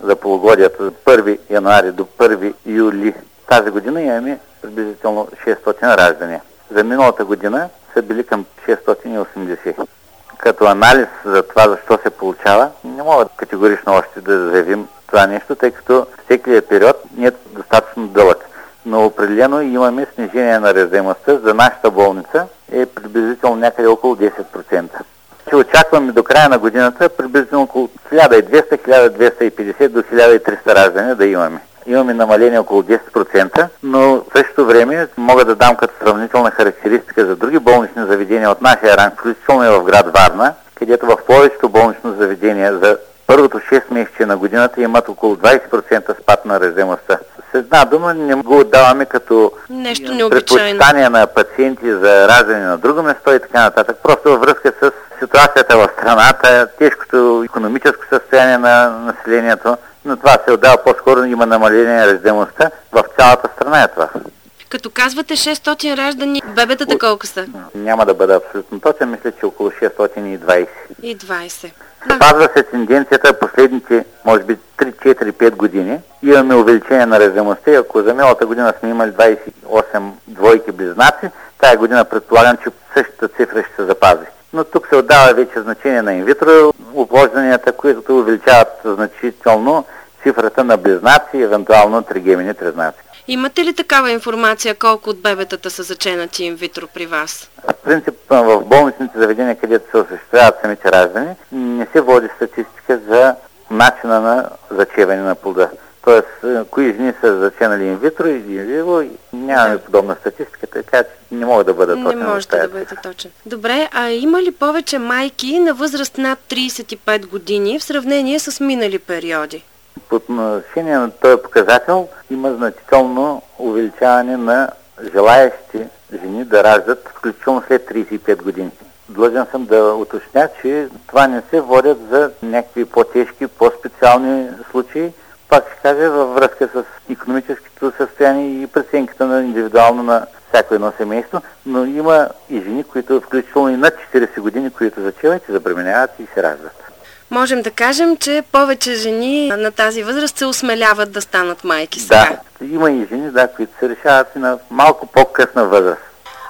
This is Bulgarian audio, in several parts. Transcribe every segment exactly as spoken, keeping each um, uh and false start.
за полугодието от първи януари до първи юли тази година имаме приблизително шестстотин раждания. За миналата година са били към шестстотин и осемдесет. Като анализ за това защо се получава, не мога категорично още да заявим това нещо, тъй като всеки период не е достатъчно дълъг. Но определено имаме снижение на раждаемостта за нашата болница е приблизително някъде около десет процента. Че очакваме до края на годината приблизително около хиляда и двеста до хиляда двеста и петдесет до хиляда и триста раждания да имаме. Имаме намаление около десет процента, но в същото време мога да дам като сравнителна характеристика за други болнични заведения от нашия ранг, включително и в град Варна, където в повечето болнично заведения за първото шест месеца на годината имат около двадесет процента спад на раждаемостта. С една дума не го отдаваме като предпочитание на пациенти за раждане на друго место и така нататък. Просто във връзка с ситуацията в страната, тежкото икономическо състояние на населението, но това се отдава по-скоро, има намаление на раждаемостта в цялата страна е това. Като казвате шестстотин раждани, бебетата колко са? Няма да бъда абсолютно точен, мисля, че около шестстотин и двадесет. И двадесет. Спазва се тенденцията последните, може би, три, четири, пет години. Имаме увеличение на раждаемостта и ако за миналата година сме имали двадесет и осем двойки близнаци, тая година предполагам, че същата цифра ще се запази. Но тук се отдава вече значение на инвитро опложданията, които увеличават значително цифрата на близнаци, евентуално тригемини тризнаци. Имате ли такава информация колко от бебетата са заченати инвитро при вас? В принцип в болничните заведения, където се осъществяват самите раждани, не се води статистика за начина на зачеване на плода. Тоест, кои жени са заченали инвитро и инвиво, нямаме да. подобна статистика, така че не мога да бъда точен. Не можете да бъдете точен. Добре, а има ли повече майки на възраст над тридесет и пет години в сравнение с минали периоди? По отношение на този показател има значително увеличаване на желаещи жени да раждат, включително след тридесет и пет години. Длъжен съм да уточня, че това не се водят за някакви по-тежки, по-специални случаи. Пак ще кажа във връзка с икономическото състояние и преценката на индивидуално на всяко едно семейство, но има и жени, които включително и над четиридесет години, които зачеват и забременяват и се раждат. Можем да кажем, че повече жени на тази възраст се осмеляват да станат майки сега. Да, има и жени, да, които се решават и на малко по-късна възраст.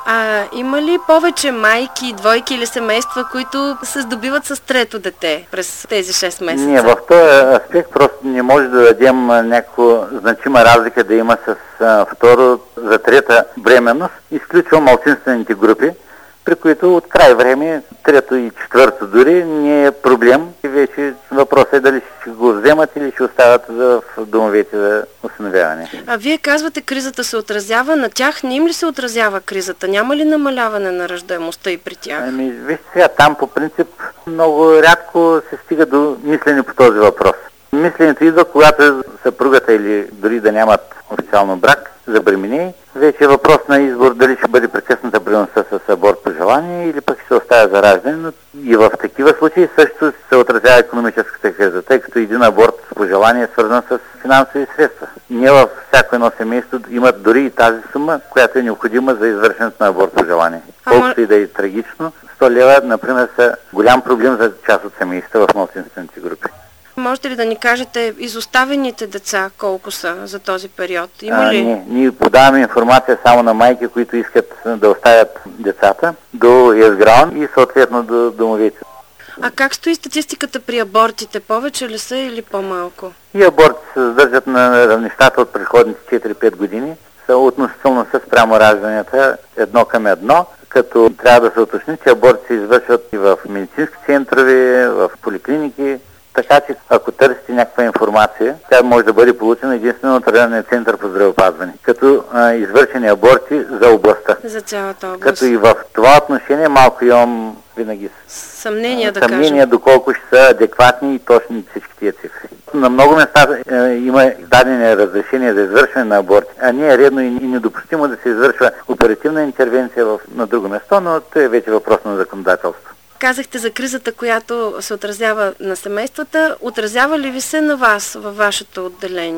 А има ли повече майки, двойки или семейства, които се здобиват с трето дете през тези шест месеца? Не, в този аспект просто не може да дадем някаква значима разлика да има с а, второ за трета бременност. Изключвам малцинствените групи, при които от край време, трето и четвърто дори, не е проблем. И вече въпросът е дали ще го вземат или ще остават в домовете за осиновяване. А вие казвате, кризата се отразява на тях. Не им ли се отразява кризата? Няма ли намаляване на раждаемостта и при тях? Ами, вижте сега, там по принцип много рядко се стига до мислене по този въпрос. Мисленето идва, когато съпругата или дори да нямат официално брак, забременее, вече е въпрос на избор дали ще бъде прекъсната бременността с аборт по желание или пък ще се оставя за раждане, но и в такива случаи също се отразява икономическата криза, тъй като един аборт по желание е свързан с финансови средства. Не във всяко едно семейство имат дори и тази сума, която е необходима за извършването на аборт по желание. Колкото и да е трагично, сто лева, например, са голям проблем за част от семейства в малцинствените групи. Можете ли да ни кажете изоставените деца колко са за този период? Има ли? А, не, ние подаваме информация само на майки, които искат да оставят децата до ЕСГРАОН и съответно до домовете. А как стои статистиката при абортите? Повече ли са или по-малко? И аборти се задържат на равнищата от предходните четири-пет години. Са относително с спрямо ражданията едно към едно, като трябва да се уточни, че аборти се извършват и в медицински центрове, в поликлиники. Така че ако търсите някаква информация, тя може да бъде получена единствено от районния център по здравеопазване, като а, извършени аборти за областта. За цялата област. Като и в това отношение малко имам винаги съмнения, да съмнения кажем. доколко ще са адекватни и точни всички тия цифри. На много места е, има дадени разрешения за извършване на аборти, а не е редно и недопустимо да се извършва оперативна интервенция в, на друго место, но това е вече въпрос на законодателство. Казахте за кризата, която се отразява на семействата. Отразява ли ви се на вас във вашето отделение?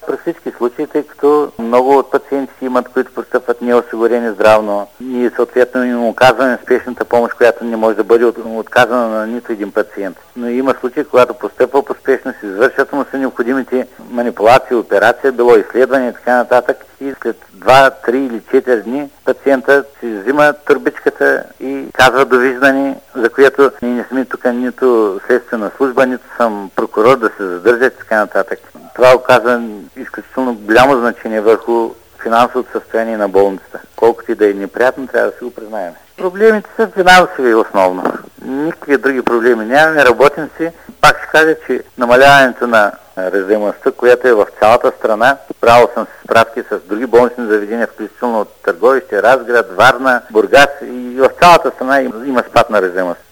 При всички случаи, тъй като много от пациентите имат, които постъпват неосигурени здравно, ние съответно им оказваме спешната помощ, която не може да бъде отказана на нито един пациент. Но има случаи, когато постъпва по спешност, извършват му са необходимите манипулации, операция, било изследване и така нататък. И след два, три или четири дни пациентът си взима турбичката и казва довиждане, за което ние не сме тук нито следствена служба, нито съм прокурор да се задържа и така нататък. Това оказва изключително голямо значение върху финансовото състояние на болницата. Колкото и да е неприятно, трябва да си го признаем. Проблемите са финансови основно. Никакви други проблеми нямаме, работим си. Пак ще кажа, че намаляването на раждаемостта, която е в цялата страна, правил съм се справки с други болнични заведения, включително от Търговище, Разград, Варна, Бургас и в цялата страна има спад на раждаемост.